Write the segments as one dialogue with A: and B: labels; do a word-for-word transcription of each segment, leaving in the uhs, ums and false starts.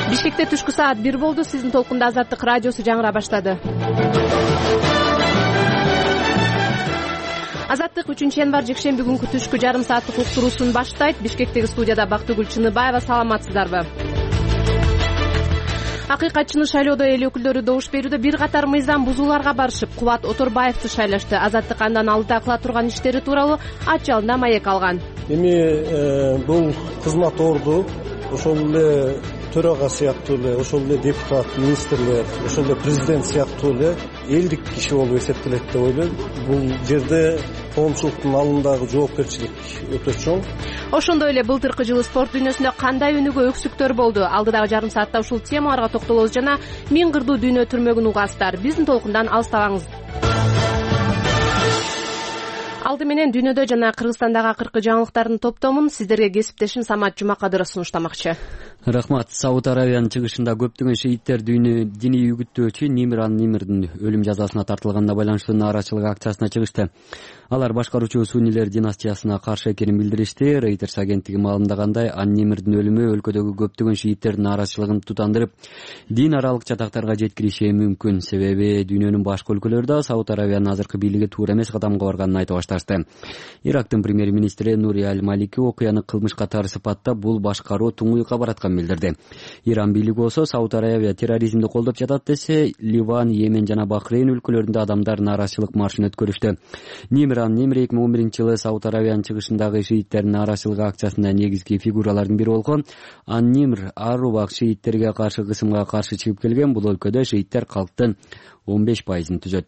A: Бишкекте түшкү саат бир болду. Сиздин толкунда Азаттык радиосу жаңыра баштады. Азаттык үчүнчү январь жекшемби күнкү түшкү жарым сааттык уктуруусун баштайт. Бишкектеги студияда Бактыгүл Чыныбаева. Саламатсыздарбы? Акыйкатчыны шайлоодо эл өкүлдөрү добуш берүүдө бир катар мыйзам бузууларга барышып, Кубат Оторбаевди шайлашты. Азаттык андан алдыда кыла турган иштери тууралуу ачыалында маек алган.
B: Эми бул кызмат орду ошол эле төрага сыяктуу эле, ошол эле депутат, министрлер, ошол эле президент сыяктуу эле элдик киши болуп эсептелет деп ойлойм. Бул жерде коомчулуктун алдындагы жоопкерчилик өтө чоң.
A: Ошондой эле былтыркы жылы спорт дүйнөсүндө кандай өнүгүү өксүктөр болду? Алдыдагы жарым саатта ушул темаларга токтолобуз жана миң кырдуу дүйнө түрмөгүн угасыздар. Биздин толкундан алыстабаңыз. Алды менен дүйнөдө жана Кыргызстандагы акыркы жаңылыктардын топтомун сиздерге кесиптешим Самат Жумакадыров сунуштамакчы.
C: Рахмат. Сауд Аравиянын чыгышында көптөгөн шииттер диний үгүттөөчү Нимир ан-Нимирдин өлүм жазасына тартылганына байланыштуу нааразычылык акциясына чыгышты. Алар башкаруучу Суннилер династиясына каршы экенин билдиришти. Reuters агенттиги маалымдагандай, ан-Нимирдин өлүмү өлкөдөгү көптөгөн шииттердин нааразычылыгын тутандырып, дин аралык жатактарга жеткириши мүмкүн. Себеби дүйнөнүн башка өлкөлөрү Сауд Аравиянын азыркы бийлиги туура эмес кадамга барганын айта башташты. Ирактын премьер-министри Нури аль-Малики окуяны кылмыш катары сыпаттап, бул башкаруу туңуюкка бараткан билдирди. Иран бийлиги болсо Сауд Аравия терроризмди колдоп жатат десе, Ливан, Йемен жана Бахрейн өлкөлөрүндө адамдар нааразычылык маршын өткөрүштү. Нимир ан-Нимир эки миң он биринчи жылы Сауд Аравиянын чыгышындагы шииттердин нааразычылык акциясында негизги фигуралардын бири болгон. Ан-Нимир ар убак шииттерге каршы кысымга каршы чыгып келген. Бул өлкөдө шииттер калктын он беш пайызын түзөт.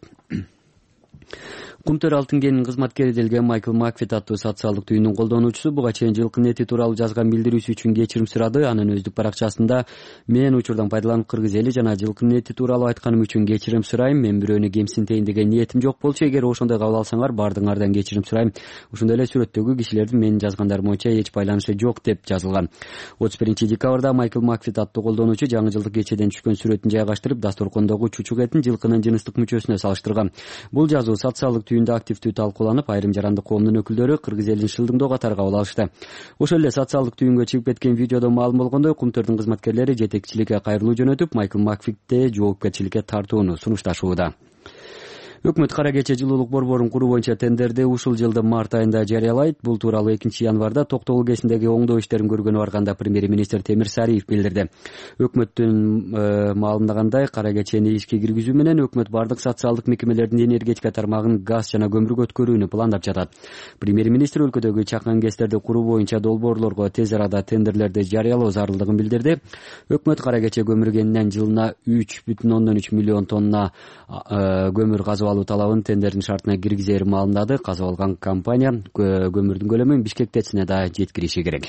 C: Кумтөр алтын кенинин кызматкери делген Майкл Макфит аттуу социалдык түйүндүн колдонуучусу буга чейин жылкы нети тууралуу жазган билдирүүсү үчүн кечирим сурады. Анын өздүк баракчасында: мен учурдан пайдаланып кыргыз эли жана жылкы нети тууралуу айтканым үчүн кечирим сурайм. Мен бирөөнү кемсинтейин деген ниетим жок болчу. Эгер ошондой кабыл алсаңар, баардыгыңардан кечирим сурайм. Ошондой эле сүрөттөгү кишилердин менин жазгандарым боюнча эч байланышы жок деп жазылган. отуз биринчи декабрда Майкл Макфит аттуу колдонуучу жаңы жылдык кечеден түшкөн сүрөтүн жайгаштырып, дасторкондогу чучук этин жылкынын жыныстык мүчөсүнө салыштырган. Бул жазуу социалдык түйүндө активдүү талкууланып, айрым жарандык коомдун өкүлдөрү кыргыз элин шылдыңдоо катары кабыл алышты. Ошол эле социалдык түйүнгө чыгып кеткен видеодо маалым болгондой, кумтөрдүн кызматкерлери жетекчиликке кайрылуу жөнөтүп, Майкл Макфитте жоопкерчиликке тартууну сунушташууда. Өкмөт кара кече жылуулук борборун куруу боюнча тендерди ушул жылдын март айында жарыялайт. Бул тууралуу экинчи январда Токтогул КЭСиндеги оңдоо иштерин көргөнү барганда премьер-министр Темир Сариев билдирди. Өкмөттүн э, маалымдагандай, кара кечени ишке киргизүү менен өкмөт бардык социалдык мекемелердин энергетика тармагын газ жана көмүргө өткөрүүнү пландап жатат. Премьер-министр өлкөдөгү чакан КЭСтерди куруу боюнча долбоорлорго тез арада тендерлерди жарыялоо зарылдыгын билдирди. Өкмөт кара кече көмүр кенинен жылына үч бүтүн ондон үч миллион тонна э, көмүр казып алуу талабын тендердин шартына киргизерин маалымдады. Казып алган компания көмүрдүн көлөмүн Бишкек ТЭЦине да жеткириши керек.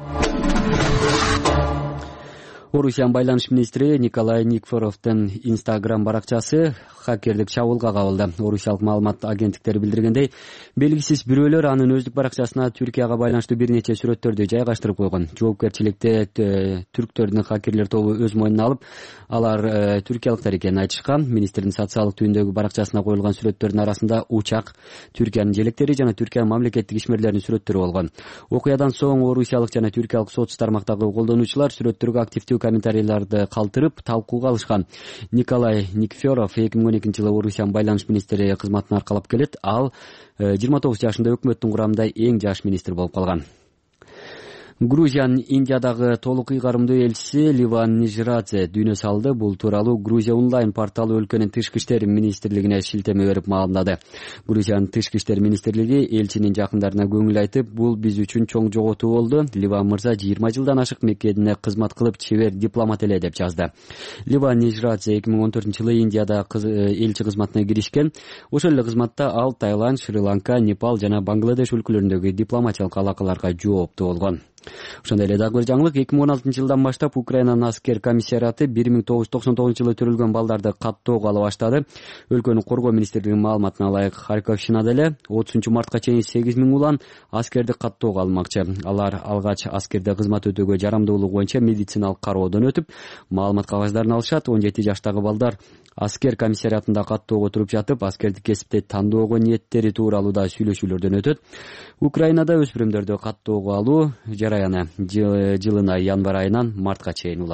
C: Орусиянын байланыш министри Николай Никифоровдун Instagram баракчасы хакердик чабуулга кабылды. Орусиялык маалымат агенттиктери билдиргендей, белгисиз бирөөлөр анын өздүк баракчасына Түркияга байланыштуу бир нече сүрөттөрдү жайгаштырып койгон. Жоопкерчиликти түрктөрдүн хакерлер тобу өз мойнуна алып, алар түркиялыктар экенин айтышкан. Министрдин социалдык түйүндөгү баракчасына коюлган сүрөттөрдүн арасында учак, Түркиянын желектери жана Түркиянын мамлекеттик ишмерлеринин сүрөттөрү болгон. Окуядан соң орусиялык жана түркиялык соц тармактагы колдонуучулар сүрөттөргө активдүү комментарийларды калтырып, талкууга алышкан. Николай Никифоров эки миң он экинчи жылы Орусиянын байланыш министри кызматын аркалап келет. Ал жыйырма тогуз жашында өкмөттүн курамында эң жаш министр болуп калган. Грузиянын Индиядагы толук ыйгарымдуу элчиси Ливан Нижрадзе дүйнө салды. Бул тууралуу Грузия онлайн порталы өлкөнүн тышкы иштер министрлигине шилтеме берип маалымдады. Грузиянын тышкы иштер министрлиги элчинин жакындарына көңүл айтып, бул биз үчүн чоң жоготуу болду. Ливан мырза жыйырма жылдан ашык меккеде кызмат кылып, чебер дипломат эле деп жазды. Ливан Нижрадзе эки миң он төртүнчү жылы Индияда элчи кызматына киришкен. Ошол эле кызматта ал Таиланд, Шри-Ланка, Непал жана Бангладеш өлкөлөрүндөгү дипломатиялык алакаларга жооптуу болгон. Ошондой эле дагы бир жаңылык: эки миң он алтынчы жылдан баштап Украинанын аскер комиссариаты бир миң тогуз жүз токсон тогузунчу жылы төрөлгөн балдарды каттоого ала баштады. Өлкөнүн коргоо министрлигинин маалыматына ылайык, Харьковщинада эле отузунчу мартка чейин сегиз миң улан аскерди каттоого алынмакчы. Алар алгач аскерде кызмат өтөөгө жарамдуулугу боюнча медициналык кароодон өтүп, маалымат кагаздарын алышат. он жети жаштагы балдар аскер комиссариатында каттоого туруп жатып, аскердик кесипти тандоого ниеттери тууралуу да сүйлөшүүлөрдөн өтөт. Украинада өспүрүмдөрдү каттоого алуу жараяны жылына январь айынан мартка чейин уланат.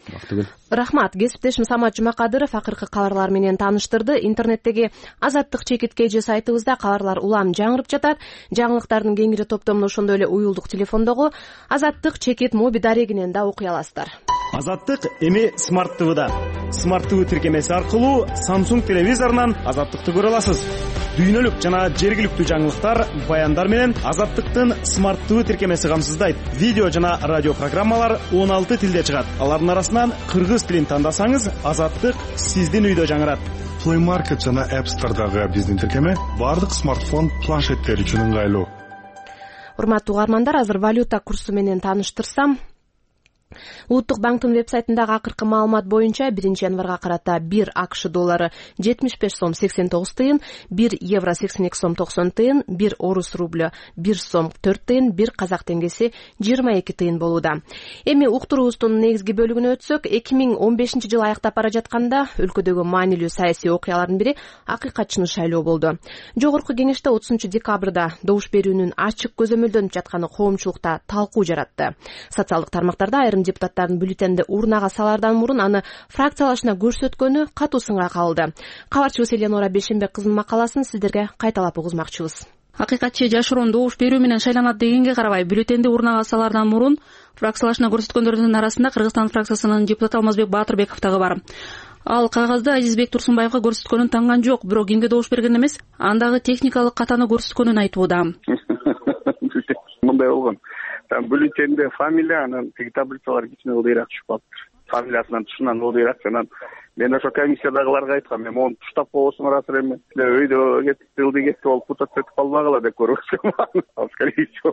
C: Бактыгүл.
A: Рахмат. Кесиптешим Самат Жумакадыров акыркы кабарлар менен тааныштырды. Интернеттеги Азаттык чекит кж сайтыбызда кабарлар улам жаңырып жатат. Жаңылыктардын кеңири топтомун ошондой эле уюлдук телефондогу Азаттык чекит моби дарегинен да окуй аласыздар.
D: Азаттык эми Smart ти ви-да. Smart ти ви тиркемеси аркылуу Samsung телевизорунан Азаттыкты көрө аласыз. Дүйнөлүк жана жергиликтүү жаңылыктар, баяндар менен Азаттыктын Smart ти ви тиркемеси камсыздайт. Видео жана радио программалар он алты тилде чыгат. Алардын арасынан кыргыз тилин тандасаңыз, Азаттык сиздин үйдө жаңырат.
E: Play Market жана App Store'дагы биздин тиркеме бардык смартфон, планшеттер үчүн ыңгайлуу.
A: Урматтуу угармандар, азыр валюта курсу менен тааныштырсам, Улуттук банктын вебсайтындагы акыркы маалымат боюнча биринчи январга карата бир акш доллары жетимиш беш сом сексен тогуз тыйын, бир евро сексен эки сом токсон тыйын, бир орус рублю бир сом төрт тыйын, бир казак теңгеси жыйырма эки тыйын болууда. Эми уктуруубуздун негизги бөлүгүнө өтсөк, эки миң он бешинчи жыл аяктап бара жатканда өлкөдөгү маанилүү саясий окуялардын бири акыйкатчыны шайлоо болду. Жогорку кеңеште отузунчу декабрда добуш берүүнүн ачык көзөмөлдөнүп жатканы коомчулукта талкуу жаратты. Социалдык тармактарда айрым депутаттардын бюллетенди урнага салардан мурун аны фракциялашына көрсөткөнү катуу сынга калды. Кабарчыбыз Эленора Бешенбек кызынын макаласын сиздерге кайталап угузмакчыбыз.
F: Акыйкатчы жашыруун добуш берүү менен шайланат дегенге карабай, бюллетенди урнага салардан мурун фракциялашына көрсөткөндөрдүн арасында Кыргызстан фракциясынын депутаты Алмазбек Баатырбеков дагы бар. Ал кагазды Азизбек Турсунбаевга көрсөткөнүн танган жок, бирок кимге добуш берген эмес, андагы техникалык катаны көрсөткөнүн айтууда.
G: Мындай болгон. Там бюллетенде фамилия, анан тиги таблицалар кичине ылдыйраак түшүп калыптыр. Фамилиясынан тушунан ылдыйраак, анан мен ошо комиссиядагыларга айткам, мен мону туштап койбосуңар азыр эми. Өйдө кетип ылдый кетип болуп путация этип калбагыла деп көрүпсүм. Ал скорее всего.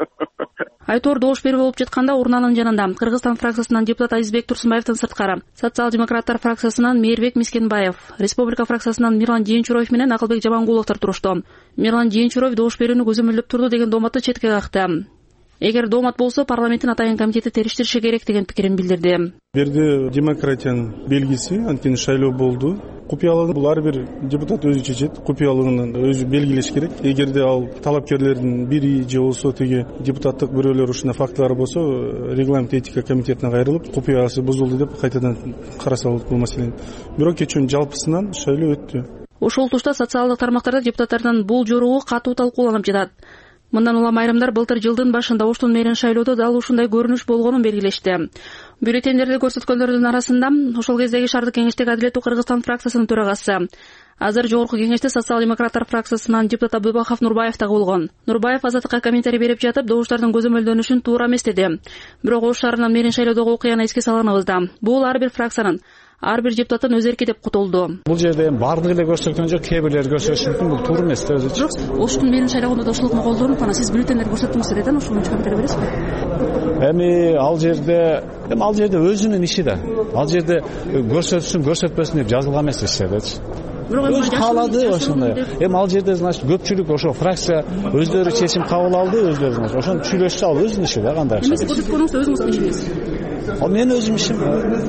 F: Айтор добуш берүү болуп жатканда урнанын жанында Кыргызстан фракциясынан депутат Азизбек Турсунбаевдин сырткары социал-демократтар фракциясынан Мээрбек Мискенбаев, Республика фракциясынан Мирлан Жээнчуроев менен Акылбек Жамангуловдор турушту. Мирлан Жээнчуроев добуш берүүнү көзөмөлдөп турду деген дооматты четке какты. Эгер доомат болсо, парламенттин атайын комитети териштириши керек деген пикирин билдирди.
B: Берде демократиянын белгиси, анткени шайлоо болду. Купуялыгын бул ар бир депутат өзү чечет, купуялыгын өзү белгилеш керек. Эгерде ал талапкерлердин бири же болсо тиги депутаттык бирөөлөр ушундай фактылар болсо, регламент этика комитетине кайрылып, купуясы бузулду деп кайтадан караса болот бул маселени. Бирок кечүүнүн жалпысынан шайлоо өттү.
F: Ошол тушта социалдык тармактарда депутаттардын бул жоругу катуу талкууланып жатат. Мындан улам айрымдар былтыр жылдын башында оштун мэрин шайлоодо дал ушундай көрүнүш болгонун белгилешти. Бюллетендерди көрсөткөндөрдүн арасында ошол кездеги шаардык кеңештеги Адилеттүү Кыргызстан фракциясынын төрагасы, азыр жогорку кеңеште социал-демократтар фракциясынан депутат Абдыбахов Нурбаев дагы болгон. Нурбаев Азаттыкка комментарий берип жатып, добуштардын көзөмөлдөнүшүн туура эмес деди. Бирок Ош шаарынын мэрин шайлоодогу окуяны эске салганыбыз да. Бул ар бир фракциянын, ар бир депутаттын өз эрки деп кутулду.
H: Бул жерде бардыгы эле көрсөткөн жок, кээ бирлери көрсөтүшү мүмкүн, бул туура эмес да өзүчү.
F: Жок, Оштун мэрин шайлоогунда да ошол колдонуп, анан сиз бюллетендерди көрсөттүңүз деп ошол үчүн комментарий бересизби?
H: Эми ал жерде, эми ал жерде өзүнүн иши да. Ал жерде көрсөтсүн, көрсөтпөсүн деп жазылган эмес иштердечи. Өз каалады ошондой. Эми ал жерде, значит, көпчүлүк ошо фракция өздөрү чечим кабыл алды, өздөрү, значит, ошону сүйлөшсө ал өзүнүн иши да, кандай.
F: Эми сиз көрсөткөнүңүз өзүңүздүн ишиңиз.
H: Ал менин өзүм ишим.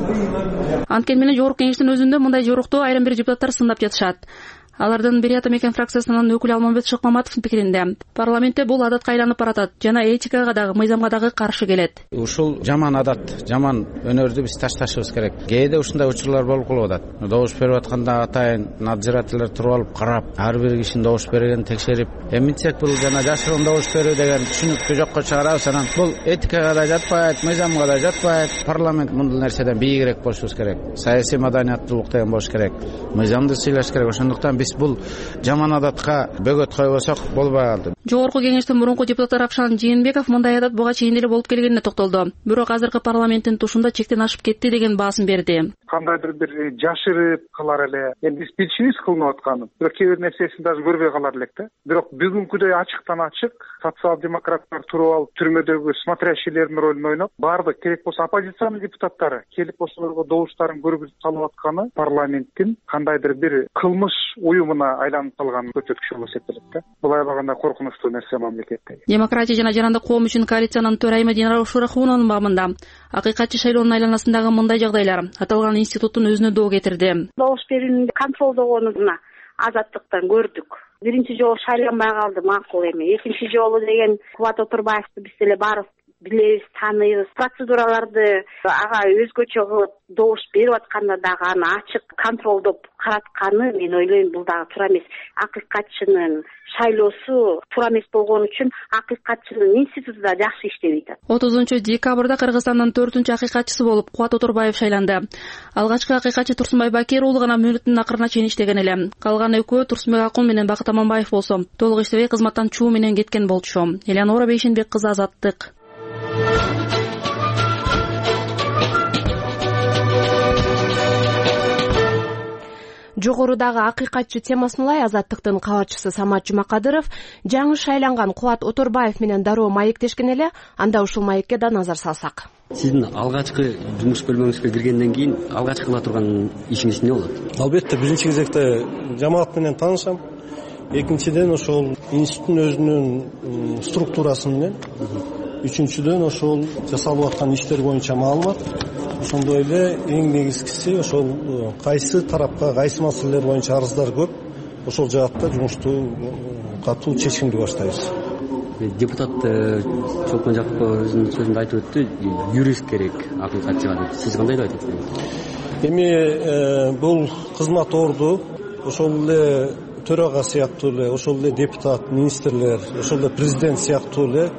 F: Анткени менен жогорку кеңештин өзүндө мындай жорукту айрым бир депутаттар сындап жатышат. Алардын бири Атамекен фракциясынын өкүлү Алмамбет Шыкмаматовдун пикиринде, парламентте бул адатка айланып баратат жана этикага дагы, мыйзамга дагы каршы келет.
I: Ушул жаман адат, жаман өнөрдү биз ташташыбыз керек. Кээде ушундай учурлар болуп калып атат. Добуш берип атканда атайын надзирательдер туруп алып карап, ар бир кишинин добуш бергенин текшерип, эминтсек бул жана жашыруун добуш берүү деген түшүнүктү жокко чыгарабыз. Анан бул этикага да жатпайт, мыйзамга да жатпайт. Парламент мындай нерседен бийигирээк болушубуз керек. Саясий маданияттуулук деген болуш керек. Мыйзамды сыйлаш керек. Ошондуктан биз бул жаман адатка бөгөт койбосок болбой калды.
F: Жогорку кеңештин мурунку депутаты Рапшан Жээнбеков мындай адат буга чейин эле болуп келгенине токтолду. Бирок азыркы парламенттин тушунда чектен ашып кетти деген баасын берди.
G: Кандайдыр бир жашырып калар эле. Эми биз билчүбүз кылынып атканын. Бирок кээ бир нерсесин даже көрбөй калар элек да. Бирок бүгүнкүдөй ачыктан ачык социал-демократтар туруп алып түрмөдөгү смотрящийлердин ролун ойноп, баардык керек болсо оппозициянын депутаттары келип ошолорго добуштарын көргүзүп салып атканы парламенттин кандайдыр бир кылмыш уюмуна айланып калган көрсөткүч болуп эсептелет да. Бул аябаганда коркунучтуу нерсе мамлекетте.
F: Демократия жана жарандык коом үчүн коалициянын төрайымы Динара Ушурахунанын бабында акыйкатчы шайлоонун айланасындагы мындай жагдайлар аталган институттун өзүнө доо кетирди.
J: Добуш берүүнү контролдогонуна Азаттыктан көрдүк. Биринчи жолу шайланбай калды, макул эми. Экинчи жолу деген Кубат Отурбаевди биз эле баарыбыз билебиз, тааныйбыз. Процедураларды ага өзгөчө кылып добуш берип атканда дагы аны ачык контролдоп каратканы, мен ойлойм, бул дагы туура эмес. Акыйкатчынын шайлоосу туура эмес болгон үчүн акыйкатчынын институту да жакшы иштебей атат.
F: отузунчу декабрда Кыргызстандын төртүнчү акыйкатчысы болуп Кубат Оторбаев шайланды. Алгачкы акыйкатчы Турсунбай Бакир уулу гана мөөнөтүнүн акырына чейин иштеген эле. Калган экөө Турсунбек Акун менен Бакыт Аманбаев болсо толук иштебей кызматтан чуу менен кеткен болчу. Элеонора Бейшенбек кызы, Азаттык.
A: Жогорудагы акыйкатчы темасын улай Азаттыктын кабатчысы Самат Жумакадыров жаңы шайланган Кубат Оторбаев менен дароо маектешкен эле. Анда ушул маекке да назар салсак.
C: Сиздин алгачкы жумуш бөлмөңүзгө киргенден кийин алгач кыла турган ишиңиз эмне болот?
B: Албетте биринчи кезекте жамаат менен таанышам. Экинчиден ошол институттун өзүнүн структурасы менен. Үчүнчүдөн ошол жасалып аткан иштер боюнча маалымат. Ошондой эле эң негизгиси ошол кайсы тарапка кайсы маселелер боюнча арыздар көп, ошол жаатта жумушту катуу чечимди баштайбыз.
C: Депутат Чолпон Жакупов өзүнүн сөзүндө айтып өттү, юрист керек акыйкатчыга деп. Сиз кандай деп айтасыз?
B: Эми бул кызмат орду, ошол эле төрага сыяктуу эле, ошол эле депутат, министрлер, ошол эле президент сыяктуу эле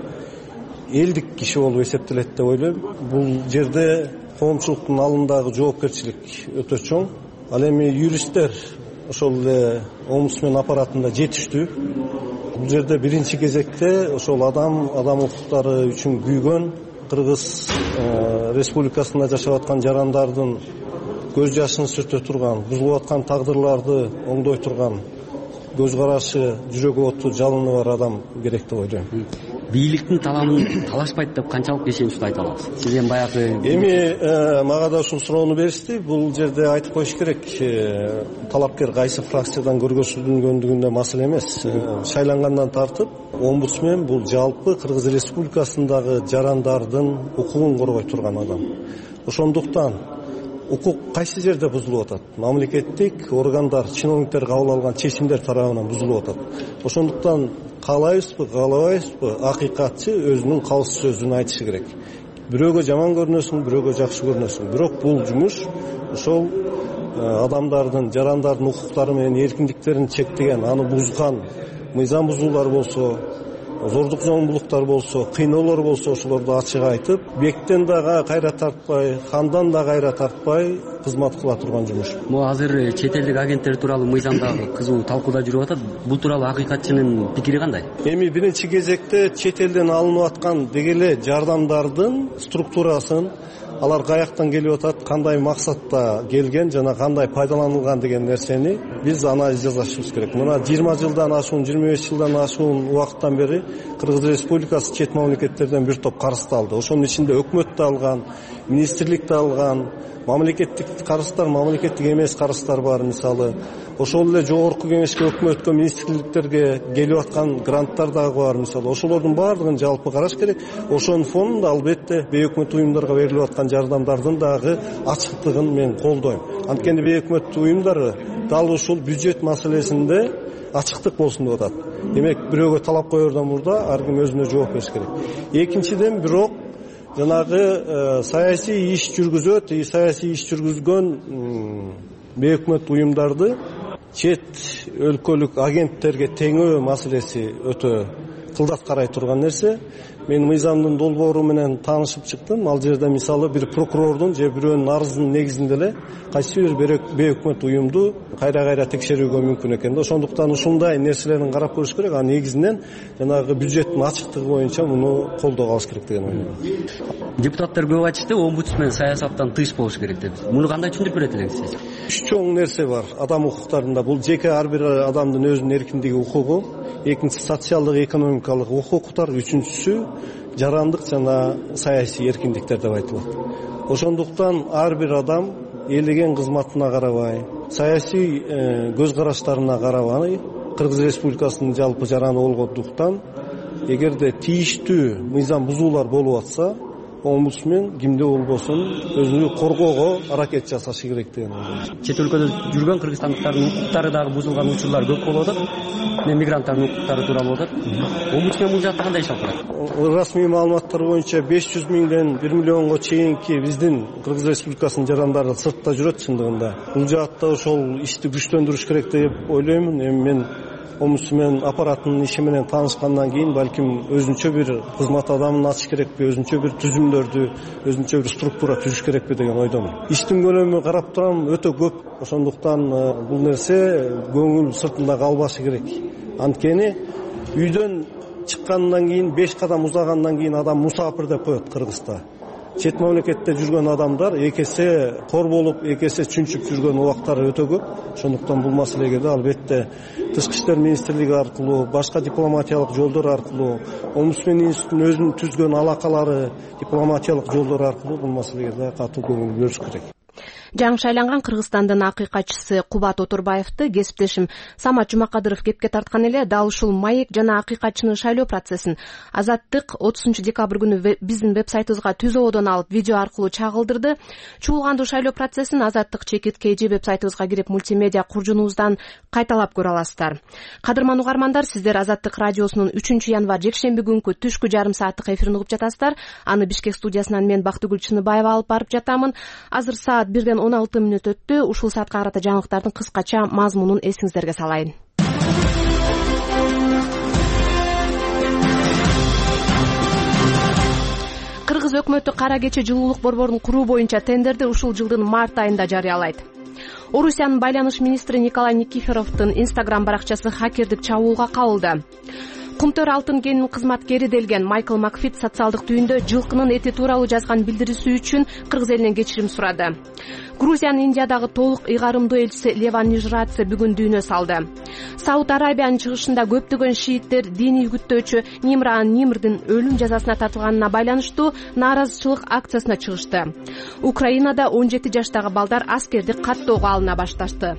B: элдик киши болуп эсептелет деп ойлойм. Бул жерде коомчулуктун алдындагы жоопкерчилик өтө чоң. Ал эми юристтер ошол эле омбудсмен аппаратында жетиштүү. Бул жерде биринчи кезекте ошол адам адам укуктары үчүн күйгөн Кыргыз республикасында жашап аткан жарандардын көз жашын сүртө турган, бузулуп аткан тагдырларды оңдой турган көз карашы, жүрөгү оту, жалыны бар адам керек деп ойлойм.
C: Бийликтин талабын талашпайт деп канчалык ишеничтүү айта аласыз? Сиз эми баягы
B: эми мага да ушул суроону беришти. Бул жерде айтып коюш керек, талапкер кайсы фракциядан көргөзүлгөндүгүндө маселе эмес. Шайлангандан тартып омбудсмен бул жалпы Кыргыз республикасындагы жарандардын укугун коргой турган адам. Ошондуктан укук кайсы жерде бузулуп атат? Мамлекеттик органдар, чиновниктер кабыл алган чечимдер тарабынан бузулуп атат. Ошондуктан каалайбызбы, каалабайбызбы, акыйкатчы өзүнүн калыс сөзүн айтышы керек. Бирөөгө жаман көрүнөсүң, бирөөгө жакшы көрүнөсүң. Бирок бул жумуш ошол адамдардын, жарандардын укуктары менен эркиндиктерин чектеген, аны бузган, мыйзам бузуулар болсо, зордук зомбулуктар болсо, кыйноолор болсо, ошолорду ачык айтып, бектен да кайра тартпай, хандан да кайра тартпай кызмат кыла турган жумуш.
C: Могу азыр чет элдик агенттер тууралуу мыйзамдагы кызуу талкууда жүрүп атат. Бул тууралуу акыйкатчынын пикири кандай?
B: Эми биринчи кезекте чет элден алынып аткан дегеле жардамдардын структурасын, алар каяктан келип атат, кандай максатта келген жана кандай пайдаланылган деген нерсени биз анализ жасашыбыз керек. Мына жыйырма жылдан ашуун, жыйырма беш жылдан ашуун убакыттан бери Кыргыз Республикасы чет мамлекеттерден бир топ карызды алды. Ошонун ичинде өкмөт да алган, министрлик да алган, мамлекеттик карыздар, мамлекеттик эмес карыздар бар. Мисалы, ошол эле жогорку кеңешке, өкмөткө, министрликтерге келип аткан гранттар дагы бар. Мисалы, ошолордун баардыгын жалпы караш керек. Ошонун фонунда албетте бейөкмөт уюмдарга берилип аткан жардамдардын дагы ачыктыгын мен колдойм. Анткени бейөкмөт уюмдары дал ушул бюджет маселесинде ачыктык болсун деп атат. Демек, бирөөгө талап коердон мурда ар ким өзүнө жооп бериш керек. Экинчиден, бирок жанагы саясий иш жүргүзөт, саясий иш жүргүзгөн бейөкмөт уюмдарды чет өлкөлүк агенттерге теңөө маселеси өтө кылдат карай турган нерсе. Мен мыйзамдын долбоору менен таанышып чыктым. Ал жерде мисалы бир прокурордун же бирөөнүн арызынын негизинде эле кайсы бир бейөкмөт уюмду кайра-кайра текшерүүгө мүмкүн экен да. Ошондуктан ушундай нерселерин карап көрүш керек. А негизинен жанагы бюджеттин ачыктыгы боюнча муну колдоо алыш керек деген ойлойм.
C: Депутаттар көп айтышты, омбудсмен саясаттан тыш болуш керек деп. Муну кандай түшүндүрүп берет элеңиз?
B: Үч чоң нерсе бар адам укуктарында. Бул жеке ар бир адамдын өзүнүн эркиндиги, укугу, экинчиси социалдык, экономикалык укуктар, үчүнчүсү жарандык жана саясий эркиндиктер деп айтылат. Ошондуктан ар бир адам элеген кызматына карабай, саясий көз караштарына карабай, Кыргыз Республикасынын жалпы жараны болгондуктан, эгерде тийиштүү мыйзам бузуулар болуп атса, омбудсмен кимде болбосун өзүнү коргоого аракет жасашы керек деген ойлойм.
C: Чет өлкөдө жүргөн кыргызстандыктардын укуктары дагы бузулган учурлар көп болуп атат. Мигранттардын укуктары тууралуу болуп атат. Омбудсмен бул жакта кандай иш алып барат?
B: Расмий маалыматтар боюнча беш жүз миңден бир миллионго чейинки биздин Кыргыз Республикасынын жарандары сыртта жүрөт чындыгында. Бул жаатта ошол ишти күчтөндүрүш керек деп ойлоймун. Эми мен омбудсмен аппаратынын иши менен таанышкандан кийин балким өзүнчө бир кызмат адамын ачыш керекпи, өзүнчө бир түзүмдөрдү, өзүнчө бир структура түзүш керекпи деген ойдомун. Иштин көлөмү карап турам өтө көп. Ошондуктан бул нерсе көңүл сыртында калбашы керек. Анткени үйдөн чыккандан кийин беш кадам узагандан кийин адам мусапир деп коет Кыргызда. Чет мамлекетте жүргөн адамдар эки эсе кор болуп, эки эсе чүнчүп жүргөн убактары өтө көп. Ошондуктан бул маселеге да албетте Тышкы иштер министрлиги аркылуу, башка дипломатиялык жолдор аркылуу, омбудсмен институтунун өзүнүн түзгөн алакалары, дипломатиялык жолдор аркылуу бул маселеге да катуу көңүл бөлүш керек.
A: Жаңы шайланган Кыргызстандын акыйкатчысы Кубат Отурбаевди кесиптешим Самат Жумакадыров кепке тарткан эле. Дал ушул маек жана акыйкатчыны шайлоо процессин Азаттык отузунчу декабрь күнү биздин веб-сайтыбызга түз ободон алып видео аркылуу чагылдырды. Чуулгандуу шайлоо процессин Азаттык чекит kg веб-сайтыбызга кирип мультимедиа куржунубуздан кайталап көрө аласыздар. Кадырман угармандар, сиздер Азаттык радиосунун үчүнчү январь жекшемби күнкү түшкү жарым сааттык эфирин угуп жатасыздар. Аны Бишкек студиясынан мен Бактыгүл Чыныбаева алып барып жатамын. Азыр саат бирден он алты мүнөт өттү. Ушул саатка карата жаңылыктардын кыскача мазмунун эсиңиздерге салайын. Кыргыз өкмөтү кара кече жылуулук борборун куруу боюнча тендерди ушул жылдын март айында жарыялайт. Орусиянын байланыш министри Николай Никифоровдун Инстаграм баракчасы хакердик чабуулга кабылды. Кумтөр алтын кенинин кызматкери делген Майкл Макфит социалдык түйүндө жылкынын эти тууралуу жазган билдирүүсү үчүн Кыргыз элинен кечирим сурады. Грузиянын Индиядагы толук ыйгарымдуу элчиси Леван Нижрадзе бүгүн дүйнө салды. Сауд Арабиянын чыгышында көптөгөн шииттер диний үгүттөөчү Нимран Нимрдин өлүм жазасына тартылганына байланыштуу нааразычылык акциясына чыгышты. Украинада он жети жаштагы балдар аскердик каттоого алына башташты.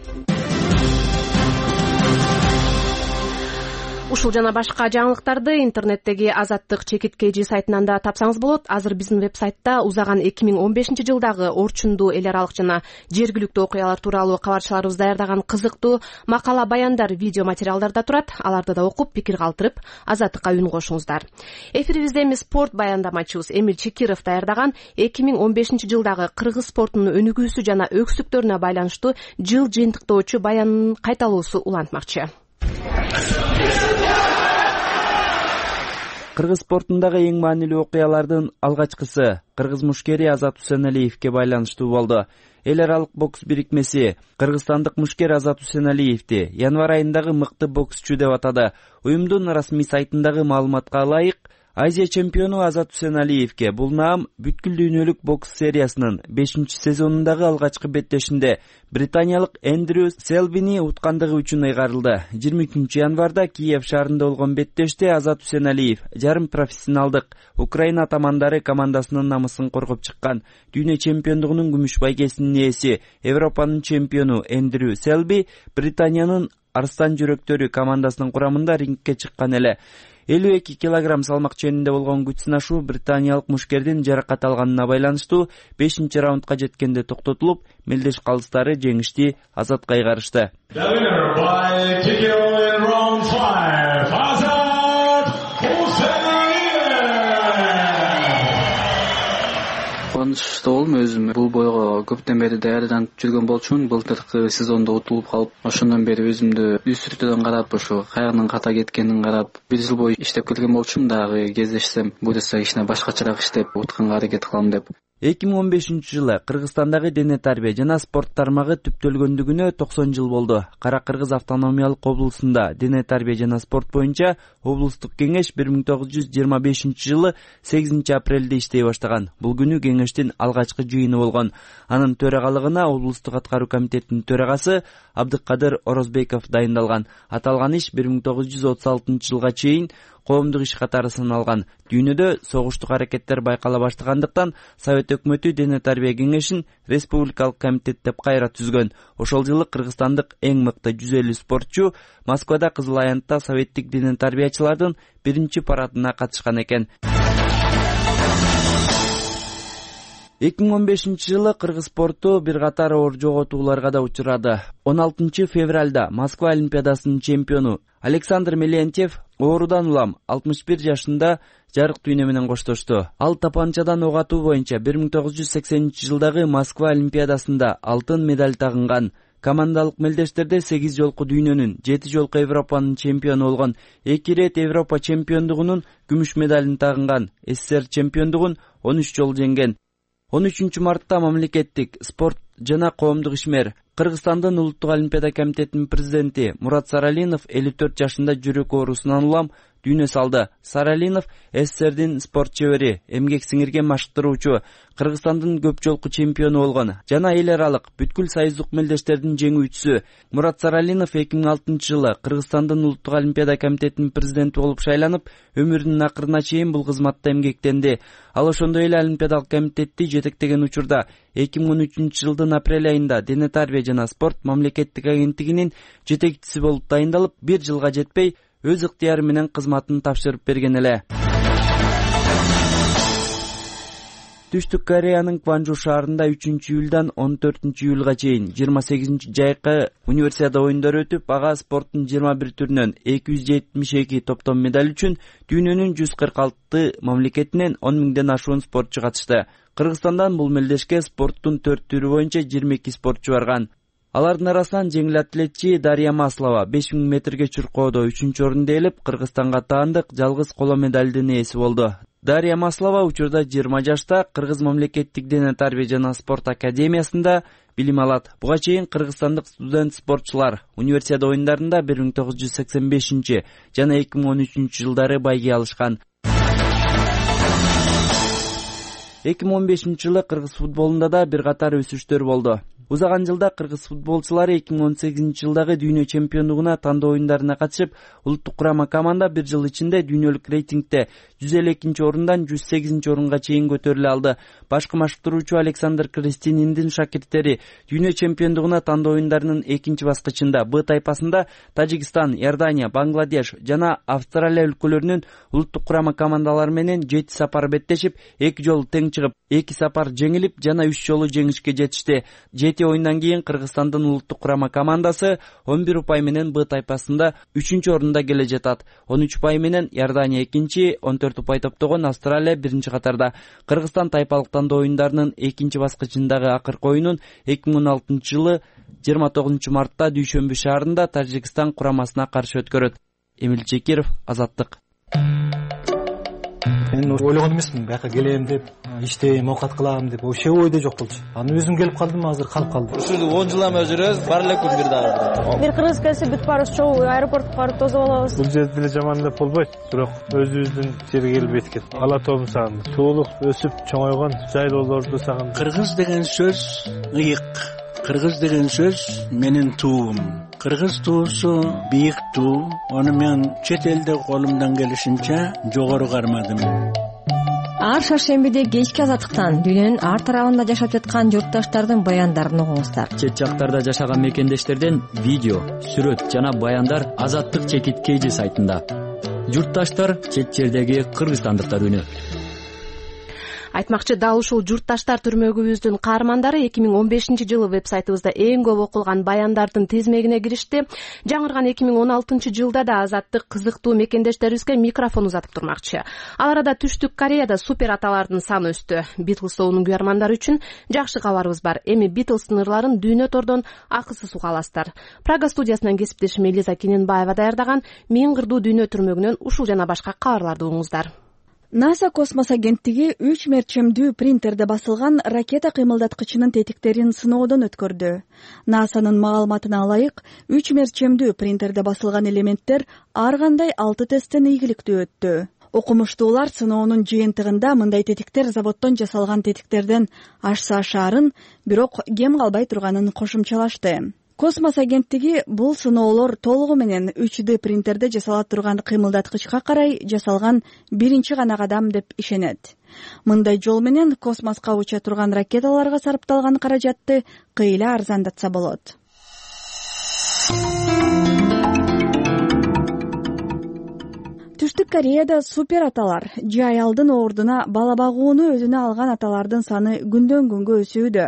A: Ушул жана башка жаңылыктарды интернеттеги Азаттык чекит kg сайтынан да тапсаңыз болот. Азыр биздин веб-сайтта узаган эки миң он бешинчи жылдагы орчундуу, эл аралык жана жергиликтүү окуялар тууралуу кабарчыларыбыз даярдаган кызыктуу макала, баяндар, видео материалдар да турат. Аларды да окуп, пикир калтырып, Азаттыкка үн кошуңуздар. Эфирибизде эми спорт баяндамачыбыз Эмил Чекиров даярдаган эки миң он бешинчи жылдагы кыргыз спортунун өнүгүүсү жана өксүктөрүнө байланыштуу жыл жыйынтыктоочу баянынын кайталоосу улантмакчы.
K: Кыргыз спортундагы эң маанилүү окуялардын алгачкысы кыргыз мушкери Азат Усеналиевке байланыштуу болду. Эл аралык бокс бирикмеси кыргызстандык мушкер Азат Усеналиевди январь айындагы мыкты боксчу деп атады. Уюмдун расмий сайтындагы маалыматка ылайык, Азия чемпиону Азат Усеналиевке бул наам бүткүл дүйнөлүк бокс сериясынын бешинчи сезонундагы алгачкы беттешинде британиялык Эндрю Селбини уткандыгы үчүн ыйгарылды. жыйырма үчүнчү январда Киев шаарында болгон беттеште Азат Усеналиев жарым профессионалдык Украина атамандары командасынын намысын коргоп чыккан. Дүйнө чемпиондугунун күмүш байгесинин ээси, Европанын чемпиону Эндрю Селби Британиянын Арстан жүрөктөрү командасынын курамында рингке чыккан эле. элүү эки килограмм салмак ченинде болгон күч сынашуу британиялык мушкердин жаракат алганына байланыштуу бешинчи раундга жеткенде токтотулуп, мелдеш калыстары жеңишти Азатка кайгарышты.
L: Кубанычтуу болдум өзүм. Бул бойго көптөн бери даярданып жүргөн болчумун. Былтыркы сезондо утулуп калып, ошондон бери өзүмдү үстүртөдөн карап, ошо каягынын ката кеткенин карап, бир жыл бою иштеп келген болчумун. Дагы кездешсем, буюрса кичине башкачараак иштеп, утканга аракет кылам деп.
K: эки миң он бешинчи жылы Кыргызстандагы дене тарбия жана спорт тармагы түптөлгөндүгүнө токсон жыл болду. Кара Кыргыз автономиялык облусунда дене тарбия жана спорт боюнча облустук кеңеш бир миң тогуз жүз жыйырма бешинчи жылы сегизинчи апрелде иштей баштаган. Бул күнү кеңештин алгачкы жыйыны болгон. Анын төрагалыгына облустук аткаруу комитетинин төрагасы Абдыкадыр Орозбеков дайындалган. Аталган иш бир миң тогуз жүз отуз алтынчы жылга чейин коомдук иш катары саналган. Дүйнөдө согуштук аракеттер байкала баштагандыктан Совет өкмөтү дене тарбия кеңешин республикалык комитет деп кайра түзгөн. Ошол жылы кыргызстандык эң мыкты жүз элүү спортчу Москвада Кызыл Аянтта советтик дене тарбиячылардын биринчи парадына катышкан экен. эки миң он бешинчи жылы кыргыз спорту бир катар оор жоготууларга да учурады. он алтынчы февралда Москва олимпиадасынын чемпиону Александр Мелентьев оорудан улам алтымыш бир жашында жарык дүйнө менен коштошту. Ал тапанчадан ок атуу боюнча бир миң тогуз жүз сексенинчи жылдагы Москва олимпиадасында алтын медаль тагынган. Командалык мелдештерде сегиз жолку дүйнөнүн, жети жолку Европанын чемпиону болгон, эки ирет Европа чемпиондугунун күмүш медалин тагынган, СССР чемпиондугун он үч жолу жеңген. он үчүнчү мартта мамлекеттик спорт жана коомдук ишмер Кыргызстандын улуттук олимпиада комитетинин президенти Мурат Саралинов элүү төрт жашында жүрөк оорусунан улам дүйнө салды. Саралинов СССРдин спорт чебери, эмгек сиңирген машыктыруучу, Кыргызстандын көп жолку чемпиону болгон жана эл аралык бүткүл союздук мелдештердин жеңүүчүсү. Мурат Саралинов эки миң алтынчы жылы Кыргызстандын улуттук олимпиада комитетинин президенти болуп шайланып, өмүрүнүн акырына чейин бул кызматта эмгектенди. Ал ошондой эле олимпиадалык комитетти жетектеген учурда эки миң он үчүнчү жылдын апрель айында Дене тарбия жана спорт мамлекеттик агенттигинин жетекчиси болуп дайындалып, бир жылга жетпей өз ыктыяры менен кызматын тапшырып берген эле. Түштүк Кореянын Кванжу шаарында үчүнчү июлдан он төртүнчү июлга чейин жыйырма сегизинчи жайкы универсиада оюндары өтүп, ага спорттун жыйырма бир түрүнөн эки жүз жетимиш эки топтон медаль үчүн дүйнөнүн жүз кырк алты мамлекетинен он миңден ашуун спортчу катышты. Кыргызстандан бул мелдешке спорттун төрт түрү боюнча жыйырма эки спортчу барган. Алардын арасынан жеңил атлетчи Дарья Маслова беш миң метрге чуркоодо үчүнчү орунду ээлеп, Кыргызстанга таандык жалгыз коло медалдын ээси болду. Дарья Маслова учурда жыйырма жашта Кыргыз мамлекеттик дене тарбия жана спорт академиясында билим алат. Буга чейин кыргызстандык студент спортчулар универсиада оюндарында бир миң тогуз жүз сексен бешинчи жана эки миң он үчүнчү жылдары байге алышкан. эки миң он бешинчи жылы кыргыз футболунда да бир катар өсүштөр болду. Узаган жылда кыргыз футболчулары эки миң он сегизинчи жылдагы дүйнө чемпиондугуна тандоо оюндарына катышып, улуттук курама команда бир жыл ичинде дүйнөлүк рейтингде жүз элүү экинчи орундан жүз сегизинчи орунга чейин көтөрүлө алды. Башкы машыктыруучу Александр Крестининдин шакирттери дүйнө чемпиондугуна тандоо оюндарынын экинчи баскычында Б тайпасында Тажикстан, Иордания, Бангладеш жана Австралия өлкөлөрүнүн улуттук курама командалары менен жети сапар беттешип, эки жолу тең чыгып, эки сапар жеңилип жана үч жолу жеңишке жетишти. Жети оюндан кийин Кыргызстандын улуттук курама командасы он бир упай менен Б тайпасында үчүнчү орунда келе жатат. он үч упай менен Иордания экинчи, он төрт упай топтогон Австралия биринчи катарда. Кыргызстан тайпалык тандоо оюндарынын экинчи баскычындагы акыркы оюнун эки миң он алтынчы жылы жыйырма тогузунчу мартта Дүйшөмбү шаарында Тажикстан курамасына каршы өткөрөт. Эмил Чекиров, Азаттык.
B: Мен ойлогон эмесмин, бияка келем деп, иштейм, оокат кылам деп, вообще ойдо жок болчу. Аны өзүм келип калдым, азыр калып калдым.
M: Ушул он жыл эме жүрөбүз, бар эле күн бир дагы. Бир кыргыз келсе бүт барыбыз чогуу аэропортко барып тосуп алабыз.
N: Бул жерде деле жаман деп болбойт, бирок өзүбүздүн жерге келип эткет. Ала тообун сагындым. Туулук өсүп чоңойгон жайлоолорду сагындым.
O: Кыргыз деген сөз ыйык. Кыргыз деген сөз менин туум. Кыргыз туусу бийик туу. Аны мен чет элде колумдан келишинче жогору кармадым.
P: Ар шаршембиде кечки Азаттыктан дүйнөнүн ар тарабында жашап жаткан журтташтардын баяндарын угуңуздар.
C: Чет жактарда жашаган мекендештерден видео, сүрөт жана баяндар Азаттык чекит кж сайтында. Журтташтар чет жердеги кыргызстандыктар үнү.
A: Айтмакчы, дал ушул журтташтар түрмөгүбүздүн каармандары эки миң он бешинчи жылы вебсайтыбызда эң көп окулган баяндардын тизмегине киришти. Жаңырган эки миң он алтынчы жылда да Азаттык кызыктуу мекендештерибизге микрофон узатып турмакчы. Ал арада Түштүк Кореяда супер аталардын саны өстү. Битлз тобунун күйөрмандары үчүн жакшы кабарыбыз бар. Эми Битлздын ырларын дүйнө тордон акысыз уга аласыздар. Прага студиясынан кесиптешим Элиза Кененбаева даярдаган Миң кырдуу дүйнө түрмөгүнөн ушул жана башка кабарларды угуңуздар.
Q: НАСА космос агенттиги үч мерчемдүү принтерде басылган ракета кыймылдаткычынын тетиктерин сыноодон өткөрдү. НАСАнын маалыматына ылайык, үч мерчемдүү принтерде басылган элементтер ар кандай алты тесттен ийгиликтүү өттү. Окумуштуулар сыноонун жыйынтыгында мындай тетиктер заводдон жасалган тетиктерден ашса ашаарын, бирок кем калбай турганын кошумчалашты. Космос агенттиги бул сыноолор толугу менен үч дэ принтерде жасала турган кыймылдаткычка карай жасалган биринчи гана кадам деп ишенет. Мындай жол менен космоска уча турган ракеталарга сарпталган каражатты кыйла арзандатса болот. Түштүк Кореяда супер аталар же аялдын ордуна бала багууну өзүнө алган аталардын саны күндөн күнгө өсүүдө.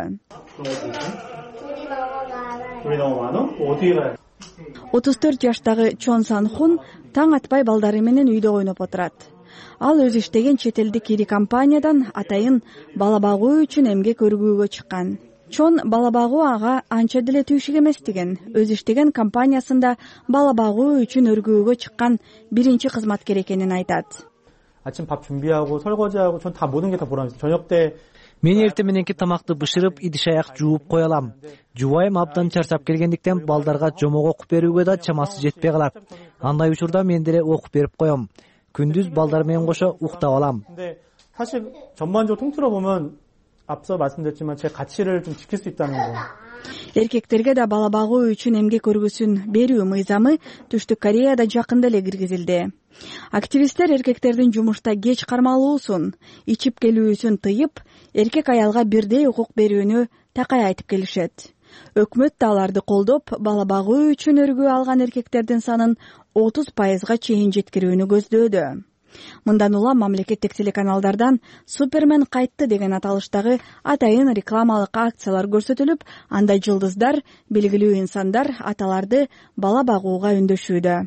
Q: отуз төрт жаштагы Чон Сан Хун таң атпай балдары менен үйдө ойноп отурат. Ал өзү иштеген чет элдик ири компаниядан атайын бала багуу үчүн эмгек өргүүгө чыккан. Чон бала багуу ага анча деле түйшүк эмес деген. Өзү иштеген компаниясында бала багуу үчүн өргүүгө чыккан биринчи кызматкер экенин айтат.
R: 아침 밥 준비하고 설거지하고 전 다 모든 게 다 보람있어요. 저녁 때
S: Мен эртең мененки тамакты бышырып, идиш-аяк жууп кое алам. Жубайым абдан чарчап келгендиктен балдарга жомок окуп берүүгө да чамасы жетпей калат. Андай учурда мен деле окуп берип коем. Күндүз балдар менен кошо уктап алам.
R: 근데 사실 전반적으로 통틀어 보면 앞서 말씀드렸지만 제 가치를 좀 지킬 수 있다는 거.
Q: Эркектерге да бала багуу үчүн эмгек өргүсүн берүү мыйзамы Түштүк Кореяда жакында эле киргизилди. Активисттер эркектердин жумушта кеч кармалуусун, ичип келүүсүн тыйып, эркек аялга бирдей укук берүүнү такай айтып келишет. Өкмөт да аларды колдоп, бала багуу үчүн өргүү алган эркектердин санын отуз пайызга чейин жеткирүүнү көздөдө. Мындан улам мамлекеттик телеканалдардан Супермен кайтты деген аталыштагы атайын рекламалык акциялар көрсөтүлүп, анда жылдыздар, белгилүү инсандар аталарды бала багууга үндөшүүдө.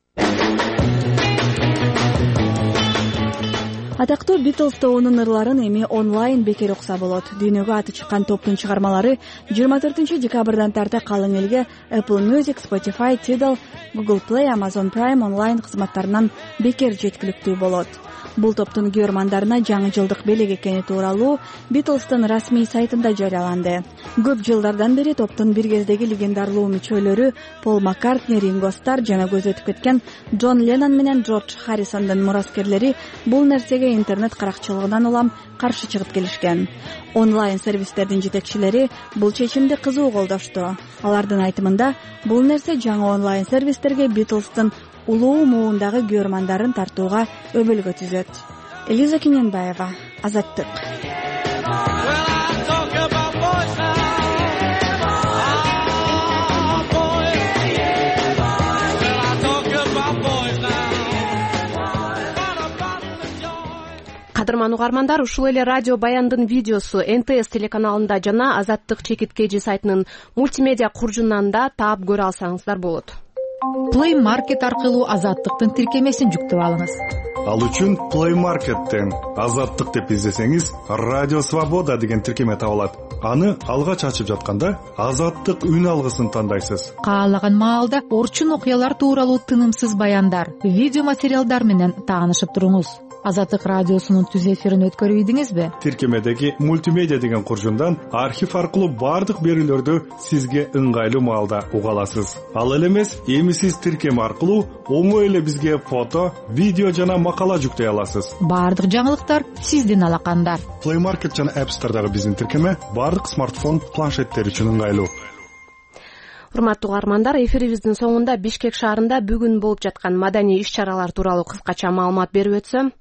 Q: Атактуу Beatles тобунун ырларын эми онлайн бекер укса болот. Дүйнөгө аты чыккан топтун чыгармалары жыйырма төртүнчү декабрдан тарта калың элге Apple Music, Spotify, Tidal, Google Play, Amazon Prime онлайн кызматтарынан бекер жеткиликтүү болот. Бул топтун көрмандарына жаңы жылдык белек экени тууралуу Beatles'тын расмий сайтында жарыяланды. Көп жылдардан бери топтун бир кездеги легендарлуу мүчөлөрү Пол Маккартни, Ринго Стар жана көз өтүп кеткен Джон Леннон менен Джордж Харрисондун мураскерлери бул нерсеге интернет каракчылыгынан улам каршы чыгып келишкен. Онлайн сервистердин жетекчилери бул чечимди кызуу колдошту. Алардын айтымында бул нерсе жаңы онлайн сервистерге Beatles'тын улуу муундагы көрмандарын тартууга өбөлгө түзөт. Элиза Кененбаева, Азаттык.
A: Кадырман угармандар, ушул эле радио баяндын видеосу эн тэ эс телеканалында жана Азаттык чекиткежи сайтынын мультимедиа куржунанда таап көрө алсаңыздар болот.
T: Play Market аркылуу Азаттыктын тиркемесин жүктөп алыңыз.
E: Ал үчүн Play Market'тен Азаттык деп издесеңиз, Радио Свобода деген тиркеме табылат. Аны алгач ачып жатканда Азаттык үн алгысын тандайсыз.
T: Каалаган маалда орчун окуялар тууралуу тынымсыз баяндар, видео материалдар менен таанышып туруңуз. Азаттык радиосунун түз эфирин өткөрүп ийдиңизби?
E: Тиркемедеги мультимедиа деген куржундан архив аркылуу бардык берүүлөрдү сизге ыңгайлуу маалда уга аласыз. Ал эле эмес, эми сиз тиркеме аркылуу оңой эле бизге фото, видео жана макала жүктөй аласыз.
T: Бардык жаңылыктар сиздин алаканда.
E: Play Market жана App Store'дагы биздин тиркеме бардык смартфон, планшеттер үчүн ыңгайлуу.
A: Урматтуу угармандар, эфирибиздин соңунда Бишкек шаарында бүгүн болуп жаткан маданий иш-чаралар тууралуу кыскача маалымат берип өтсөм.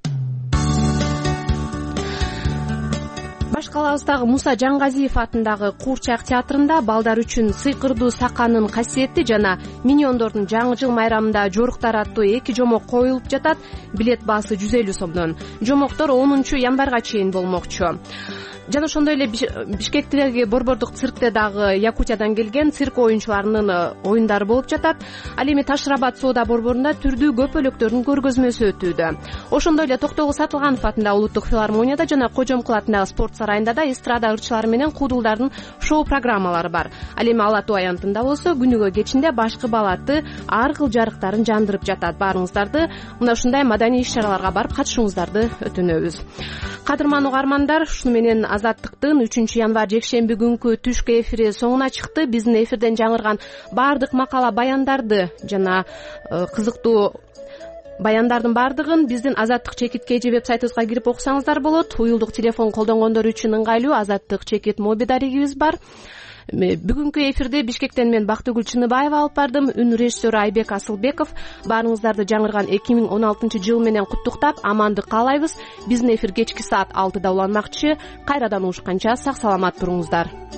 A: Баш калабыздагы Муса Жангазиев атындагы Куурчак театрында балдар үчүн сыйкырдуу саканын касиети жана миньондордун жаңы жыл майрамында жоруктар аттуу эки жомок коюлуп жатат. Билет баасы жүз элүү сомдон. Жомоктор онунчу январга чейин болмокчу. Жана ошондой эле Бишкектеги борбордук циркте дагы Якутиядан келген цирк оюнчуларынын оюндары болуп жатат. Ал эми Ташрабад соода борборунда түрдүү көпөлөктөрдүн көргөзмөсү өтүүдө. Ошондой эле Токтогул Сатылганов атындагы Улуттук филармонияда жана Кожомкул атындагы спорт сарайында да эстрада ырчылары менен куудулдардын шоу программалары бар. Ал эми Ала Тоо аянтында болсо күнүгө кечинде башкы балаты ар кыл жарыктарын жандырып жатат. Баарыңыздарды мына ушундай маданий иш-чараларга барып катышууңуздарды өтүнөбүз. Кадырман угармандар, ушуну менен Азаттыктын үчүнчү январь жекшемби күнкү түшкү эфири соңуна чыкты. Биздин эфирден жаңырган бардык макала баяндарды жана кызыктуу баяндардын бардыгын биздин Азаттык чекиткежи веб-сайтыбызга кирип окусаңыздар болот. Уюлдук телефон колдонгондор үчүн ыңгайлуу Азаттык чекит моби дарегибиз бар. Бүгүнкү эфирде Бишкектен мен Бактыгүл Чыныбаева алып бардым. Үн режиссеру Айбек Асылбеков. Баарыңыздарды жаңырган эки миң он алтынчы жыл менен куттуктап, амандык каалайбыз. Биздин эфир кечки саат алтыда уланмакчы. Кайрадан угушканча сак саламат туруңуздар.